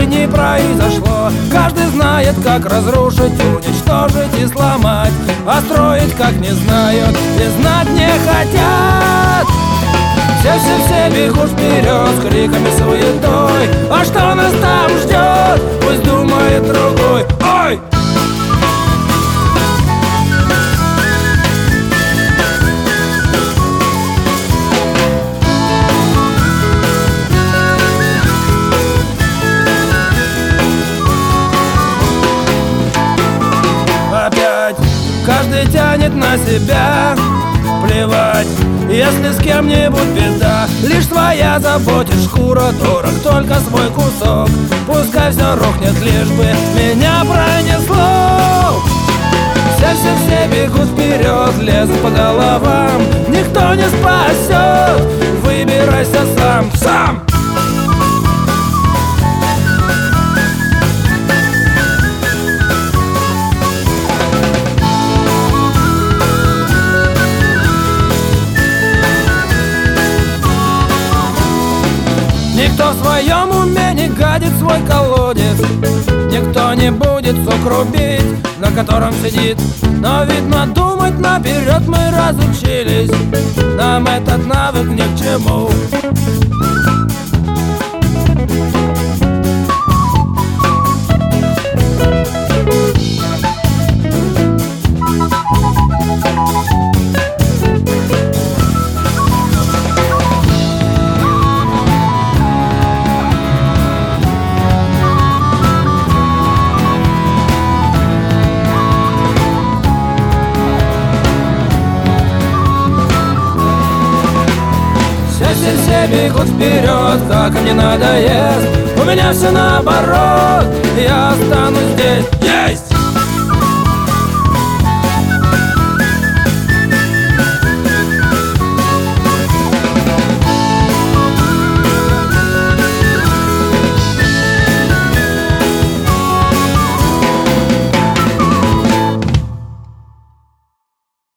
не произошло. Каждый знает, как разрушить, уничтожить и сломать, а строить как не знают и знать не хотят. Все бегут вперед с криками, суетой. А что нас там ждет, пусть думает другой. Ой! Каждый тянет на себя, плевать, если с кем-нибудь беда. Лишь твоя заботит шкура, дорог только свой кусок. Пускай все рухнет, лишь бы меня пронесло. Все бегут вперед, лезут по головам. Никто не спасет, выбирайся сам. Никто в своем уме не гадит свой колодец. Никто не будет сок рубить, на котором сидит. Но видно, думать наперед мы разучились. Нам этот навык ни к чему. Все бегут вперед, как мне надоест. У меня все наоборот, я останусь здесь. Есть!